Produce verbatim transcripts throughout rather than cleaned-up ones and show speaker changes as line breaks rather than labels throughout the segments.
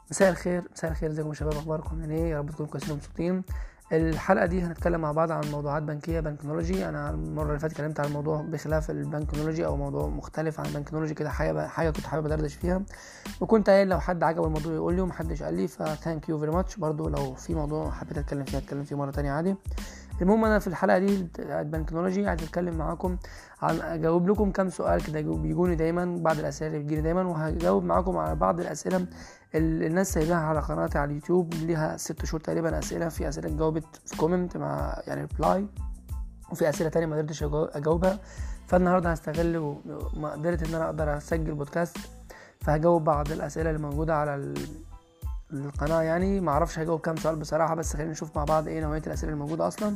مساء الخير مساء الخير ازيكم يا شباب؟ اخباركم عاملين ايه؟ يا رب تكونوا كويسين ومبسوطين. الحلقه دي هنتكلم مع بعض عن موضوعات بنكيه بنكنولوجي. انا المره اللي فاتت اتكلمت عن موضوع بخلاف البنكنولوجي او موضوع مختلف عن البنكنولوجي كده، حاجه حاجه كنت حابب ادردش فيها، وكنت قايل لو حد عجبه الموضوع يقول لي ومحدش قال لي، فثانك يو فيري ماتش. برضو لو في موضوع حبيت اتكلم فيه اتكلم فيه مره تانية عادي. المهم انا في الحلقه دي البنكنولوجي عايز اتكلم معاكم عن اجاوب لكم كام سؤال كده بيجوني دايما، بعض الاسئله اللي بتجيني دايما، وهجاوب معاكم على بعض الاسئله الناس سايباها على قناتي على اليوتيوب ليها ست شهور تقريبا. اسئله في اسئله جاوبت في كومنت مع يعني ريبلاي، وفي اسئله تانية ما قدرتش اجاوبها. فالنهارده هستغل ما قدرت ان انا اقدر اسجل بودكاست، فهجاوب بعض الاسئله اللي موجوده على القناه. يعني ما اعرفش هجاوب كام سؤال بصراحه، بس خلينا نشوف مع بعض ايه نوعيه الاسئله الموجوده اصلا.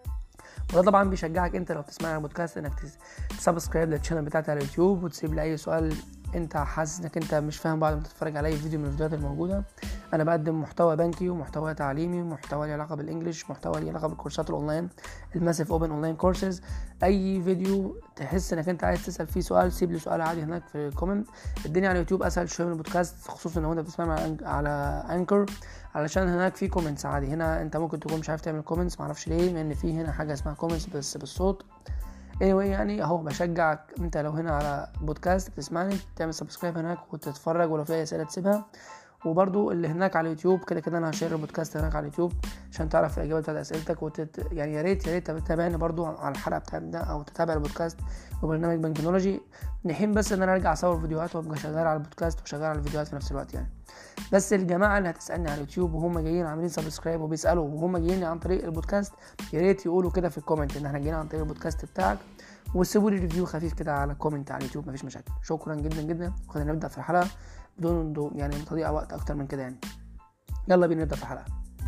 وده طبعا بيشجعك انت لو بتسمع البودكاست انك تسبسكرايب للشانل بتاعتي على اليوتيوب، وتسيب لي اي سؤال انت حاسس انك انت مش فاهم بعد ما تتفرج على اي فيديو من الفيديوهات الموجوده. انا بقدم محتوى بنكي ومحتوى تعليمي ومحتوى له علاقه بالانجليش، محتوى له علاقه بالكورسات الاونلاين، الماسيف اوبن اونلاين كورسز. اي فيديو تحس انك انت عايز تسال فيه سؤال سيب لي سؤال عادي هناك في الكومنت. الدنيا على اليوتيوب اسهل شويه من البودكاست، خصوصا لو انت بتسمع على انكر، علشان هناك في كومنتس عادي. هنا انت ممكن تكون مش عارف تعمل كومنتس، معرفش ليه، لان في هنا حاجه اسمها كومنتس بس بالصوت. anyway يعني اهو بشجعك انت لو هنا على بودكاست بتسمعني تعمل سبسكرايب هناك وتتفرج، ولو في اي اسئله تسيبها. وبرضو اللي هناك على اليوتيوب كده كده انا هشير البودكاست هناك على اليوتيوب عشان تعرف الاجابات بتاعت اسئلتك، وتت... يعني يا ريت يا ريت تتابعني برضو على الحلقه بتاعتنا او تتابع البودكاست وبرنامج بنكنولوجي نحين، بس ان انا ارجع اصور فيديوهات وابقى شغال على البودكاست وشغال على الفيديوهات في نفس الوقت يعني. بس الجماعه اللي هتسالني على اليوتيوب وهم جايين عاملين سبسكرايب وبيسالوا وهم جايين عن طريق البودكاست، يا ريت يقولوا كده في الكومنت ان احنا جايين عن طريق البودكاست بتاعك، وسيبوا لي ريفيو خفيف كده على كومنت على اليوتيوب، مفيش مشاكل. شكرا جدا جدا، وخلينا نبدا في الحلقه بدون يعني تضييع وقت اكتر من كده يعني. يلا بينا نبدا في الحلقه.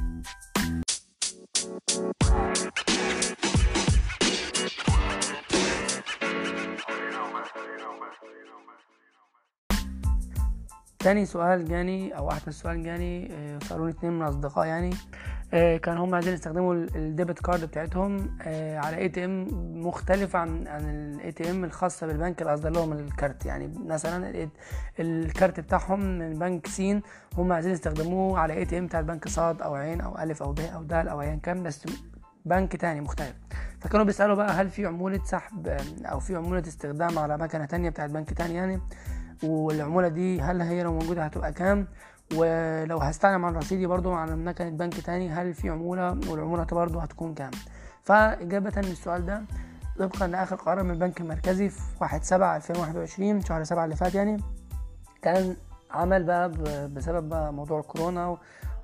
تاني سؤال جاني او احدث سؤال جاني، سالوني اتنين من اصدقاء يعني، كان هم عايزين يستخدموا الديبت كارد بتاعتهم على اي تي ام مختلفه عن عن الاي تي ام الخاصه بالبنك اللي اصدر لهم الكارت. يعني مثلا الكارت بتاعهم من بنك سين هم عايزين يستخدموه على اي تي ام بتاع البنك صاد او عين او الف او ب او د او ايا كان، بس بنك تاني مختلف. فكانوا بيسالوا بقى هل في عموله سحب او في عموله استخدام على مكنه تانية بتاعت بنك تاني يعني، والعموله دي هل هي لو موجوده هتبقى كام، ولو هستعلم عن رصيدي برضو على مكنه بنك تاني هل في عموله، والعموله برضو هتكون كام. فاجابه للسؤال ده طبقا لاخر قرار من البنك المركزي في واحد سبعة ألفين وواحد وعشرين شهر سبعة اللي فات يعني، كان عمل بقى بسبب بقى موضوع الكورونا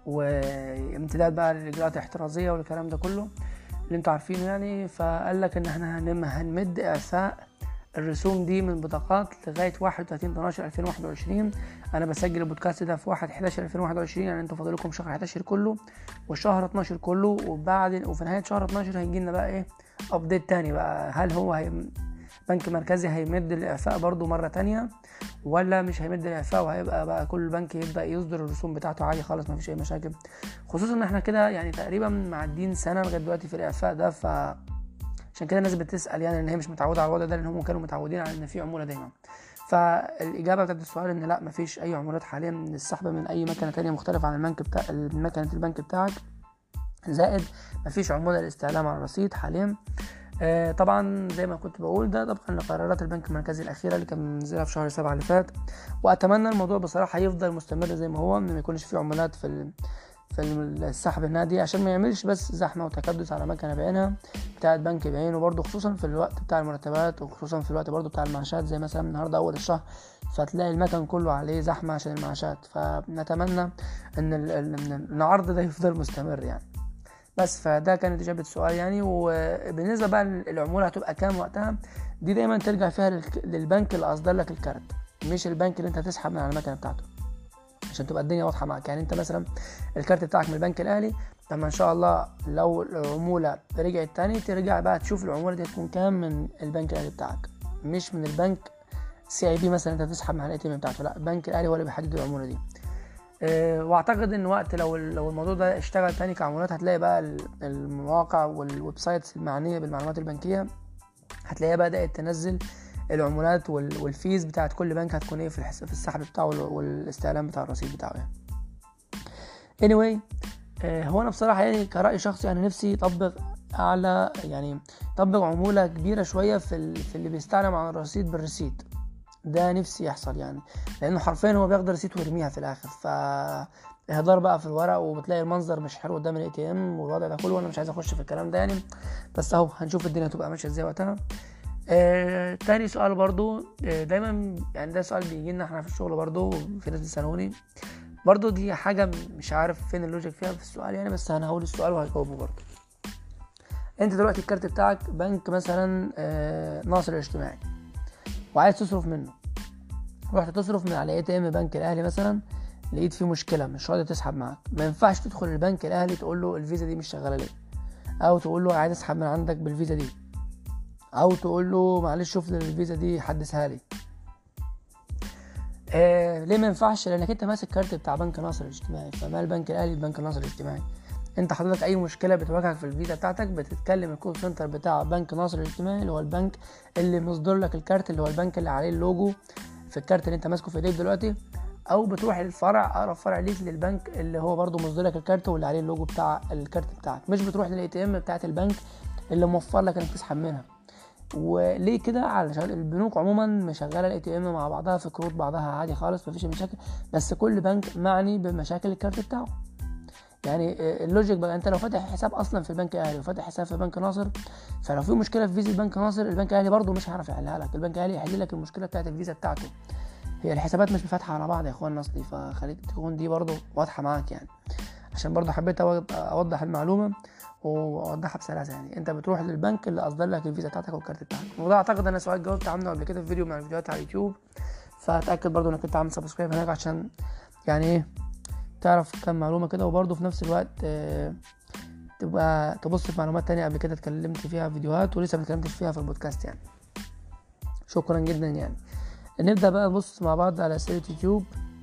وامتداد بقى للاجراءات الاحترازيه والكلام ده كله اللي انتوا عارفينه يعني. فقال لك ان احنا هنمد اعفاء الرسوم دي من بطاقات لغايه واحد وثلاثين اتناشر ألفين وواحد وعشرين. انا بسجل البودكاست ده في واحد حداشر ألفين وواحد وعشرين، يعني انتوا فاضل لكم شهر حداشر كله والشهر اتناشر كله، وبعد وفي نهايه شهر اتناشر هيجي لنا بقى ايه ابديت تاني بقى، هل هو هي بنك مركزي هيمد الاعفاء برضو مره تانية ولا مش هيمد الاعفاء، وهيبقى بقى كل بنك يبدا يصدر الرسوم بتاعته عادي خالص مفيش اي مشاكل، خصوصا ان احنا كده يعني تقريبا معدين سنه لغايه دلوقتي في الاعفاء ده. ف عشان كده الناس بتسأل يعني ان هي مش متعودة على الوضع ده، لان هم كانوا متعودين على ان في عمولة دائما. فالاجابة بتاعت السؤال ان لا مفيش اي عمولات حاليا من السحب من اي مكنة تانية مختلفة عن البنك بتاع مكنة البنك بتاعك، زائد مفيش عمولة للاستعلام على الرصيد حاليا. آه طبعا زي ما كنت بقول ده طبعا لقرارات البنك المركزي الاخيرة اللي كان منزلها في شهر سبعة اللي فات، واتمنى الموضوع بصراحة يفضل مستمر زي ما هو، ما يكونش فيه عمولات في في السحب النادي، عشان ما يعملش بس زحمه وتكدس على مكنه بعينها بتاعت بنك بعينه، برضه خصوصا في الوقت بتاع المرتبات وخصوصا في الوقت برضه بتاع المعاشات، زي مثلا النهارده اول الشهر فتلاقي المكن كله عليه زحمه عشان المعاشات. فنتمنى ان العرض ده يفضل مستمر يعني. بس فده كانت اجابه السؤال يعني. وبالنسبه بقى العموله هتبقى كام وقتها، دي دايما ترجع فيها للبنك اللي اصدر لك الكارت، مش البنك اللي انت هتسحب من على المكنه بتاعته، عشان تبقى الدنيا واضحه معاك. يعني انت مثلا الكارت بتاعك من البنك الاهلي، لما ان شاء الله لو العموله رجعت تاني ترجع بقى تشوف العموله دي هتكون كام من البنك الاهلي بتاعك، مش من البنك سي اي بي مثلا انت تسحب من الاي تي ام بتاعته، لا البنك الاهلي هو اللي بيحدد العموله دي. اه واعتقد ان وقت لو لو الموضوع ده اشتغل تاني كعمولات هتلاقي بقى المواقع والويب سايتس المعنيه بالمعلومات البنكيه هتلاقيها بدات تنزل العمولات والفيز بتاعت كل بنك هتكون ايه في الحساب في السحب بتاعه والاستعلام بتاع الرصيد بتاعه يعني. anyway آه هو انا بصراحه يعني كرأي شخصي انا نفسي يطبق اعلى يعني يطبق عموله كبيره شويه في ال... في اللي بيستعلم عن الرصيد بالرصيد ده، نفسي يحصل يعني، لانه حرفيا هو بياخد رصيد ويرميها في الاخر، ف اهدار بقى في الورق، وبتلاقي المنظر مش حلو قدام الاي تي ام والوضع ده كله، وانا مش عايز اخش في الكلام ده يعني، بس اهو هنشوف الدنيا هتبقى ماشيه ازاي وقتها. آه، تاني سؤال برضو آه دايما يعني ده سؤال بيجي لنا احنا في الشغل برضو، في ناس بيسالوني برضو، دي حاجه مش عارف فين اللوجيك فيها في السؤال يعني، بس انا هقول السؤال وهجاوبه برضو. انت دلوقتي الكارت بتاعك بنك مثلا آه ناصر الاجتماعي، وعايز تصرف منه، رحت تصرف من على اي تي ام بنك الاهلي مثلا، لقيت فيه مشكله مش راضي تسحب معاك، ما ينفعش تدخل البنك الاهلي تقول له الفيزا دي مش شغاله ليه، او تقول له عايز اسحب من عندك بالفيزا دي، او تقول له معلش شوف لي الفيزا دي حدثها لي. آه ليه ما ينفعش؟ لانك انت ماسك كارت بتاع بنك ناصر الاجتماعي، فما البنك الاهلي بنك ناصر الاجتماعي، انت حضرتك اي مشكله بتواجهك في الفيزا بتاعتك بتتكلم الكول سنتر بتاع بنك ناصر الاجتماعي، اللي هو البنك اللي مصدر لك الكارت، اللي هو البنك اللي عليه اللوجو في الكارت اللي انت ماسكه في ايديك دلوقتي، او بتروح للفرع اقرب فرع ليك للبنك اللي هو برضو مصدر لك الكارت واللي عليه اللوجو بتاع الكارت بتاعك، مش بتروح للاي تي ام بتاعت البنك اللي موفر لك انك تسحب منها. وليه كده؟ علشان البنوك عموما مشغله الاي تي ام مع بعضها في كروت بعضها عادي خالص، مفيش مشاكل، بس كل بنك معني بمشاكل الكارت بتاعه. يعني اللوجيك بقى، انت لو فاتح حساب اصلا في البنك الاهلي وفاتح حساب في بنك ناصر، فلو في مشكله في فيزا بنك ناصر، البنك الاهلي برضو مش هيعرف يحلها لك، البنك الاهلي يحل لك المشكله بتاعه الفيزا بتاعته. هي الحسابات مش فاتحه على بعض يا اخوان اصلي، فخليك تكون دي برضو واضحه معاك يعني، عشان برضو حبيت اوضح المعلومه واوضحها بسلاسه. يعني انت بتروح للبنك اللي اصدر لك الفيزا بتاعتك والكارت بتاعك، وده اعتقد انا سؤال جاوبت عنه قبل كده في فيديو من الفيديوهات على اليوتيوب، فاتاكد برضو انك انت عامل سبسكرايب هناك عشان يعني ايه تعرف كم معلومه كده، وبرضو في نفس الوقت اه تبقى تبص في معلومات تانية قبل كده اتكلمت فيها في فيديوهات ولسه ما اتكلمتش فيها في البودكاست يعني. شكرا جدا يعني. نبدا بقى نبص مع بعض على اسئله يوتيوب.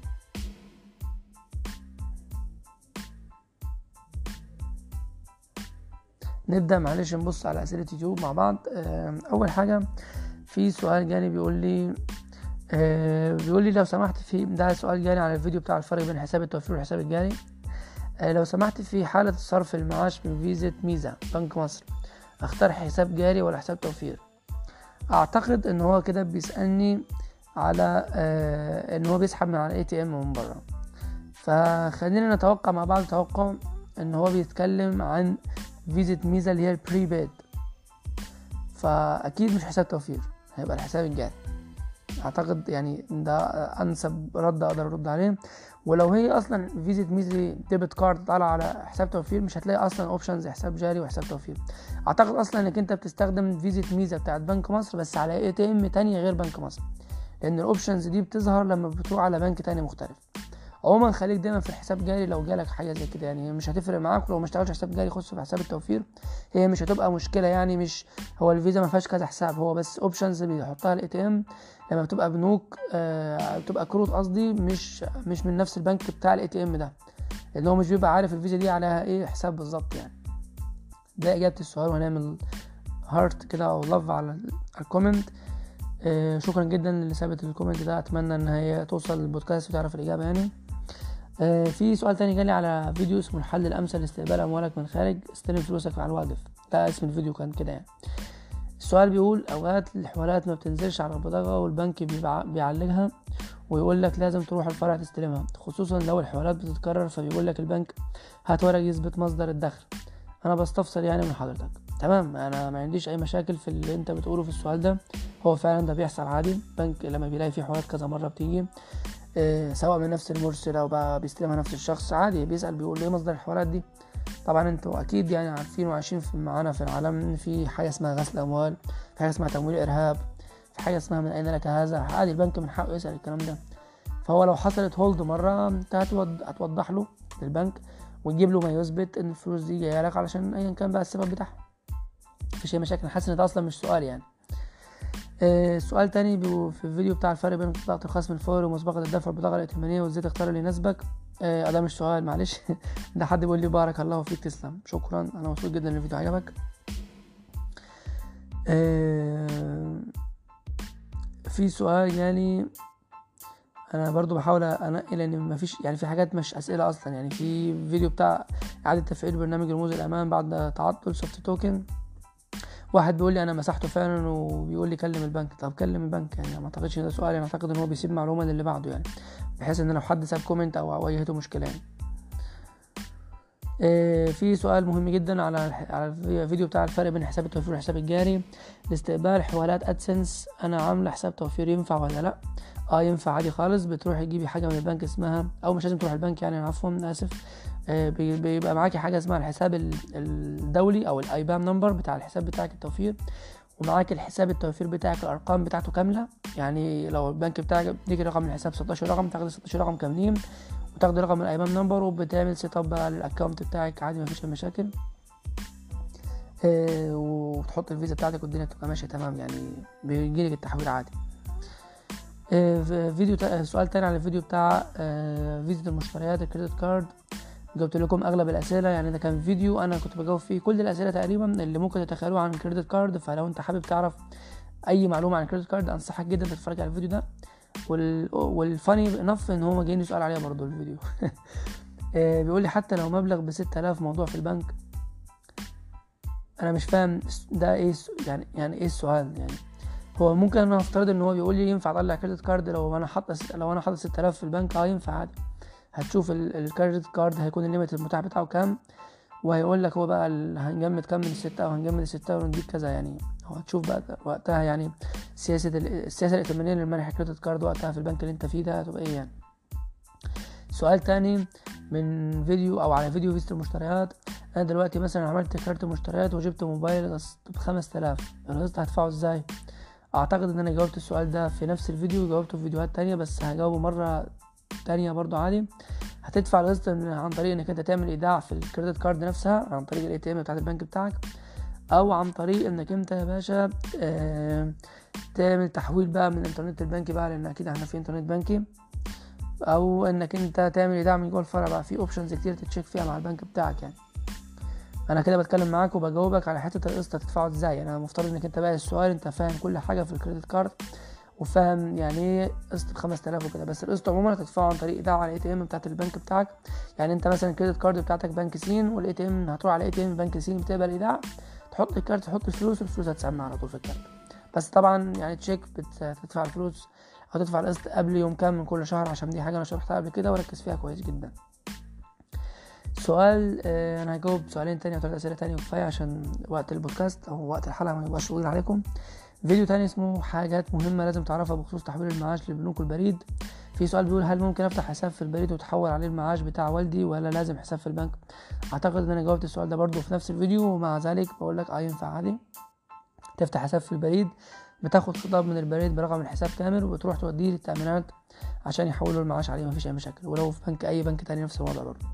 نبدا معلش نبص على اسئله يوتيوب مع بعض. اول حاجه في سؤال جاني بيقول لي آه بيقول لي لو سمحت، في ده سؤال جاني على الفيديو بتاع الفرق بين حساب التوفير والحساب الجاري. آه لو سمحت، في حالة صرف المعاش من فيزا ميزة بنك مصر، اختار حساب جاري ولا حساب توفير؟ اعتقد ان هو كده بيسألني على آه ان هو بيسحب من على الاي تي ام من بره، فخلينا نتوقع مع بعض توقع ان هو بيتكلم عن فيزا ميزة اللي هي البريبيد، فاكيد مش حساب توفير، هيبقى الحساب الجاري. اعتقد يعني ده انسب رد اقدر ارد عليه. ولو هي اصلا فيزا ميزي ديبت كارد طالعه على حساب توفير، مش هتلاقي اصلا اوبشنز حساب جاري وحساب توفير. اعتقد اصلا انك انت بتستخدم فيزا ميزه بتاعت بنك مصر بس على اي تي ام تانية غير بنك مصر، لان الاوبشنز دي بتظهر لما بتروح على بنك تاني مختلف. عموما خليك دايما في الحساب جاري لو جالك حاجه زي كده، يعني مش هتفرق معاك لو ما اشتغلتش حساب جاري، خش في حساب التوفير، هي مش هتبقى مشكله يعني. مش هو الفيزا ما فيهاش كذا حساب، هو بس اوبشنز بيحطها الاي تي ام لما بتبقى بنوك آه بتبقى كروت قصدي، مش مش من نفس البنك بتاع الاي تي ام ده، لان هو مش بيبقى عارف الفيزا دي عليها ايه حساب بالظبط يعني. ده اجابه السؤال، وهنعمل هارت كده او لاف على الكومنت. آه شكرا جدا اللي ثابت الكومنت ده، اتمنى ان هي توصل للبودكاست وتعرف الاجابه يعني. آه في سؤال تاني جالي على فيديو اسمه الحل الامثل لاستقبال اموالك من خارج، استلم فلوسك على الواقف، ده اسم الفيديو كان كده يعني. السؤال بيقول اوقات الحوالات ما بتنزلش على البطاقه والبنك بيعلقها ويقول لك لازم تروح الفرع تستلمها، خصوصا لو الحوالات بتتكرر، فبيقول لك البنك هات ورق يثبت مصدر الدخل. انا بستفسر يعني من حضرتك. تمام، انا ما عنديش اي مشاكل في اللي انت بتقوله في السؤال ده، هو فعلا ده بيحصل عادي، البنك لما بيلاقي فيه حوالات كذا مره بتيجي إيه سواء من نفس المرسل او بقى بيستلمها نفس الشخص، عادي بيسأل بيقول ايه مصدر الحوالات دي. طبعا انتوا اكيد يعني عارفين وعايشين معانا في العالم ان في حاجه اسمها غسل اموال، في حاجه اسمها تمويل ارهاب، في حاجه اسمها من اين لك هذا، عادي البنك من حقه يسأل الكلام ده. فهو لو حصلت هولد مره انت هتوضح له للبنك وتجيب له ما يثبت ان الفلوس دي جايه لك علشان ايا كان بقى السبب بتاعها، مفيش اي مشاكل. حاسس ان ده اصلا مش سؤال يعني. آه سؤال تاني في الفيديو بتاع الفرق بين بطاقة الخصم الفوري ومسبقة الدفع والبطاقة الائتمانية وازاي تختار اللي يناسبك. آه ده مش سؤال معلش ده حد بيقول لي بارك الله فيك، تسلم، شكرا، انا مبسوط جدا ان الفيديو عجبك. آه في سؤال يعني انا برضو بحاول انقل ان مفيش يعني في حاجات مش اسئله اصلا. يعني في فيديو بتاع اعاده تفعيل برنامج رموز الامان بعد تعطل سوفت توكن، واحد بيقول لي انا مسحته فعلا وبيقول لي كلم البنك. طب كلم البنك يعني؟ ما اعتقدش ان ده سؤال، انا اعتقد ان هو بيسيب معلومه للي بعده يعني، بحيث ان لو حد ساب كومنت او واجهته مشكله يعني. آه في سؤال مهم جدا على على الفيديو بتاع الفرق بين حساب التوفير والحساب الجاري لاستقبال حوالات ادسنس. انا عامله حساب توفير، ينفع ولا لا؟ اه ينفع عادي خالص. بتروحي تجيبي حاجه من البنك اسمها، او مش لازم تروح البنك يعني، عفوا اسف، آه بيبقى معاكي حاجه اسمها الحساب الدولي او الايبان نمبر بتاع الحساب بتاعك التوفير، ومعاك الحساب التوفير بتاعك الارقام بتاعته كامله. يعني لو البنك بتاعك بيديك رقم الحساب ستاشر رقم، تاخد ستاشر رقم كاملين، وتاخد رقم الايبان نمبر، وبتعمل سيت اب بقى للاكونت بتاعك عادي، مفيش اي مشاكل. آه وتحط الفيزا بتاعتك والدنيا تبقى ماشيه تمام، يعني بيجيلك التحويل عادي. آه فيديو تا... سؤال تاني على الفيديو بتاع آه فيزا المشتريات الكريدت كارد. جاوبت لكم اغلب الاسئله، يعني ده كان فيديو انا كنت بجاوب فيه كل الاسئله تقريبا اللي ممكن تتخيلوها عن الكريدت كارد. فلو انت حابب تعرف اي معلومه عن الكريدت كارد انصحك جدا تتفرج على الفيديو ده. وال... والفاني انف ان هو جايني سؤال عليه برضو الفيديو. آه بيقول لي حتى لو مبلغ بستة آلاف موضوع في البنك. انا مش فاهم ده ايه يعني يعني ايه السؤال يعني. هو ممكن انا افترض ان هو بيقول لي ينفع اطلع كريدت كارد لو انا حاطط لو انا حاطط ستة آلاف في البنك. اه ينفع عادي. هتشوف الكريدت كارد هيكون الليميت المتاح بتاعه كام، وهيقول لك هو بقى هنجمد كام من الستة او هنجمد الستة ونديك كذا يعني. هو هتشوف بقى وقتها يعني سياسة السياسة الائتمانية للمنح كريدت كارد وقتها في البنك اللي انت فيه ده هتبقى ايه يعني. سؤال تاني من فيديو او على فيديو فيزة المشتريات. انا دلوقتي مثلا عملت كارت مشتريات وجبت موبايل قسط بخمس آلاف، القسط هدفعه ازاي؟ اعتقد ان انا جاوبت السؤال ده في نفس الفيديو، جاوبته في فيديوهات تانية بس هجاوبه مرة تانية برضو عادي. هتدفع القسط عن طريق انك انت تعمل ايداع في الكريدت كارد نفسها عن طريق الاي تي ام بتاعت البنك بتاعك، او عن طريق انك انت يا باشا اه تعمل تحويل بقى من الانترنت البنكي بقى، لان اكيد احنا في انترنت بنكي، او انك انت تعمل ايداع من جوه الفرع. بقى في اوبشنز كتير تتشيك فيها مع البنك بتاعك يعني. انا كده بتكلم معاك وبجاوبك على حته القسط هتدفعه ازاي. انا مفترض انك انت بقى السؤال انت فاهم كل حاجه في الكريدت كارد وفاهم يعني ايه قسط ب خمسة آلاف وكده. بس القسط عموما هتدفعه عن طريق ايداع على الاي تي ام بتاعت البنك بتاعك. يعني انت مثلا الكريدت كارد بتاعتك بنك سين، والاي تي ام هتروح على الاي تي ام بنك سين بتقبل ايداع، تحط الكارت تحط الفلوس والفلوس هتسمع على طول في الكارت. بس طبعا يعني تشيك بتدفع الفلوس او تدفع القسط قبل يوم كام من كل شهر، عشان دي حاجه انا شرحتها قبل كده وركز فيها كويس جدا. سؤال آه انا هجاوب سؤالين تاني او ثلاث اسئله تاني وكفايه عشان وقت البودكاست او وقت الحلقه ما يبقاش طويل عليكم. فيديو تاني اسمه حاجات مهمه لازم تعرفها بخصوص تحويل المعاش للبنوك والبريد. في سؤال بيقول هل ممكن افتح حساب في البريد وتحول عليه المعاش بتاع والدي ولا لازم حساب في البنك؟ اعتقد ان انا جاوبت السؤال ده برضو في نفس الفيديو، ومع ذلك بقول لك اه ينفع عادي تفتح حساب في البريد. بتاخد خطاب من البريد برقم الحساب كامل وبتروح توديه للتأمينات عشان يحولوا المعاش عليه، مفيش اي مشاكل. ولو في بنك اي بنك تاني نفس الوضع برضو.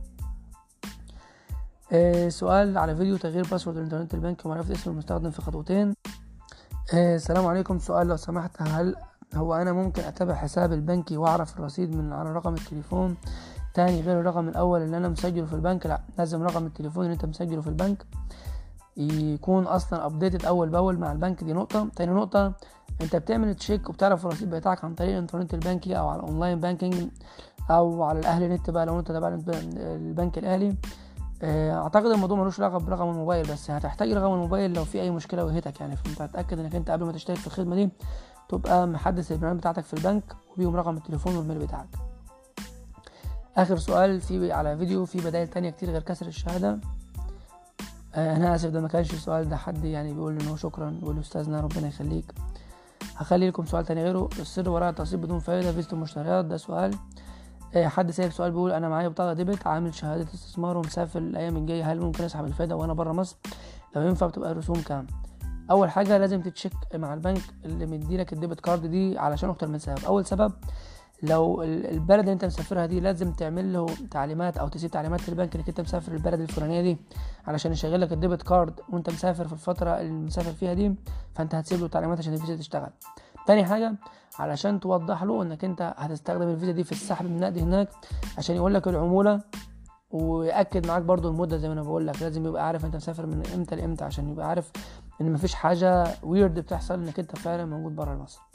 آه سؤال على فيديو تغيير باسورد الانترنت البنكي ومعرفة اسم المستخدم في خطوتين. آه السلام عليكم. سؤال لو سمحت، هل هو انا ممكن اتابع حساب البنكي واعرف الرصيد من على رقم التليفون تاني غير الرقم الاول اللي انا مسجله في البنك؟ لا، لازم رقم التليفون اللي انت مسجله في البنك يكون اصلا ابديتد اول باول مع البنك. دي نقطه. تاني نقطه، انت بتعمل تشيك وبتعرف الرصيد بتاعك عن طريق الانترنت البنكي او على الاونلاين بانكينج او على الاهلي نت بقى لو انت تبع البنك الاهلي. اعتقد الموضوع ملوش علاقه برقم الموبايل، بس هتحتاج رقم الموبايل لو في اي مشكله واجهتك يعني. فانت هتاكد انك انت قبل ما تشترك في الخدمه دي تبقى محدث البيانات بتاعتك في البنك وبيهم رقم التليفون والميل بتاعك. اخر سؤال في على فيديو في بدائل تانية كتير غير كسر الشهاده. آه انا اسف ده ما كانش السؤال ده، حد يعني بيقول انه شكرا، بيقول استاذنا ربنا يخليك. هخلي لكم سؤال تاني غيره. السر وراء التقسيط بدون فايده فيزة المشتريات، ده سؤال. آه حد سايب سؤال بيقول انا معايا بطاقه ديبت عامل شهاده استثمار ومسافر الايام الجايه، هل ممكن اسحب الفايده وانا بره مصر؟ لو ينفع بتبقى الرسوم كام؟ اول حاجه لازم تتشيك مع البنك اللي مديلك الديبت كارد دي علشان اكتر من سبب. اول سبب، لو البلد اللي انت مسافرها دي لازم تعمل له تعليمات او تسيب تعليمات للبنك انك انت مسافر البلد الفلانيه دي علشان يشغل لك الديبت كارد وانت مسافر في الفتره اللي مسافر فيها دي، فانت هتسيب له تعليمات عشان الفيزا تشتغل. تاني حاجه، علشان توضح له انك انت هتستخدم الفيزا دي في السحب من النقد هناك عشان يقول لك العموله ويأكد معاك برضو المده. زي ما انا بقول لك لازم يبقى عارف انت مسافر من امتى لامتى عشان يبقى عارف ان مفيش حاجه ويرد بتحصل انك انت فعلا موجود بره مصر.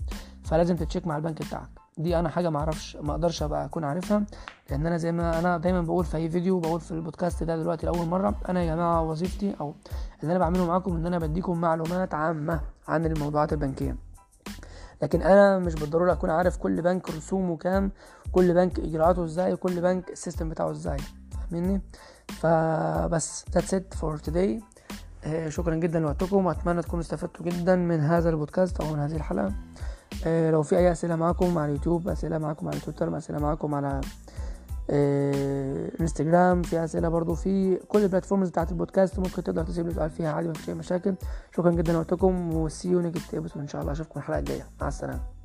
فلازم تتشيك مع البنك بتاعك. دي انا حاجه ما اعرفش ما اقدرش ابقى اكون عارفها، لان انا زي ما انا دايما بقول في اي فيديو، بقول في البودكاست ده دلوقتي لاول مره، انا يا جماعه وظيفتي او اللي انا بعمله معاكم ان انا بديكم معلومات عامه عن الموضوعات البنكيه، لكن انا مش بالضروره اكون عارف كل بنك رسومه كام، كل بنك اجراءاته ازاي، كل بنك السيستم بتاعه ازاي، فاهميني؟ فبس that's it for today. آه شكرا جدا لوقتكم، واتمنى تكونوا استفدتوا جدا من هذا البودكاست او من هذه الحلقه. آه لو في اي اسئله معاكم على اليوتيوب، اسئله معاكم على تويتر، اسئله معاكم على آه انستجرام، في اسئله برضو في كل البلاتفورمز بتاعت البودكاست، ممكن تقدر تسيب لي سؤال فيها عادي، مفيش اي مشاكل. شكرا جدا لوقتكم، وسي يو نيكست ابيسود ان شاء الله. اشوفكم الحلقه الجايه، مع السلامه.